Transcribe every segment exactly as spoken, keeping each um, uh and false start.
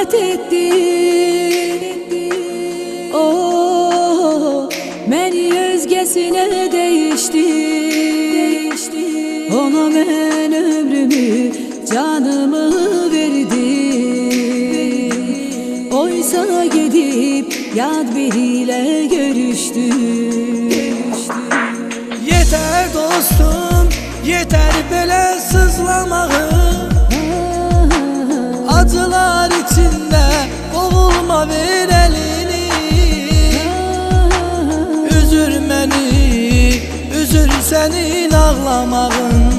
ihanet etti. Oh, beni özgesine değişti. Ona ben ömrümü, canımı verdim. Oysa gidip yad biriyle görüştü. Yeter dostum, yeter böyle sızlamağı. Acılar içinde boğulma, ver elini. Üzür beni, üzür senin ağlamağın.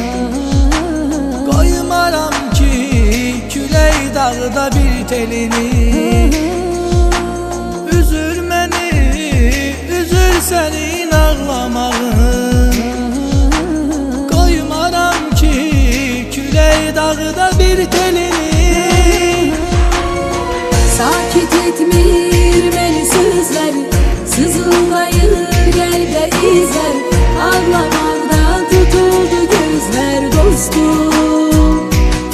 Koymaram ki küley dağda bir telini. Üzür beni, üzür senin ağlamağın. Koymaram ki küley dağda bir telini. Sakit etmir beni sözler, sızıldayır gel izler. Ağlamaktan tutuldu gözler dostum.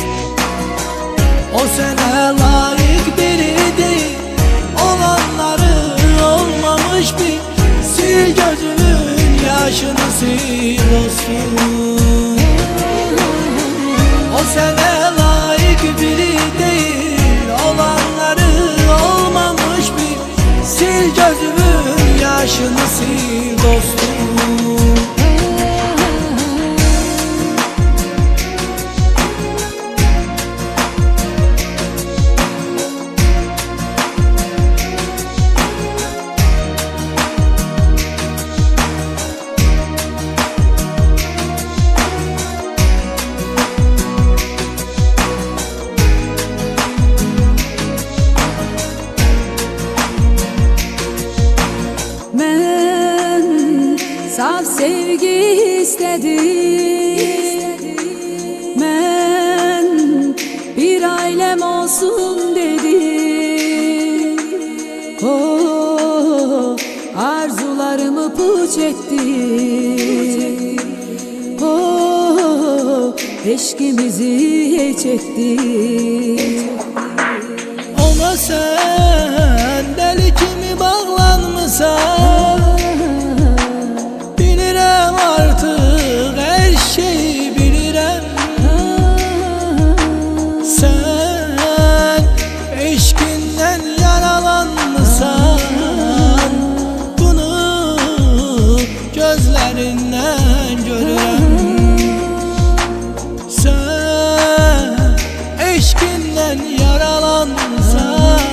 O sana layık biri değil, olanları olmamış bir. Sil gözümün yaşını, sil dostum. O sana layık biri değil, olanları olmamış bir. Sil gözümün yaşını, sil dostum. Ben saf sevgi istedim. Ben bir ailem olsun dedim. Oh, arzularımı puç ettim. Oh, eşkimizi hiç ettim. Ona sen deli kimi bağlanmışsan, bilirem artık her şeyi bilirem. Sen eşkinden yaralanmışsan, bunu gözlerinden görürem. Sen eşkinden yaralanmışsan,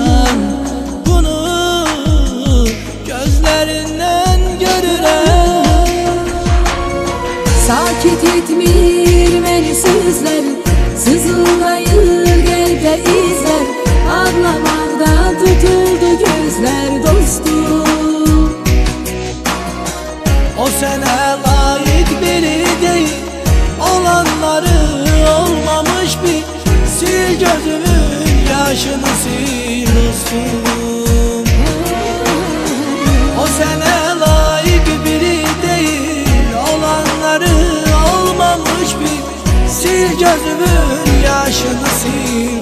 bunu gözlerinden görürem. Sakit etmir beni sözler, sızıldayır gel izler. Ağlamaktan tutuldu gözler dostum. O sana layık biri değil, olanları olmamış bir. Sil gözümün yaşını, sil dostum. O sana layık biri değil, olanları olmamış bir. Sil gözümün yaşını, sil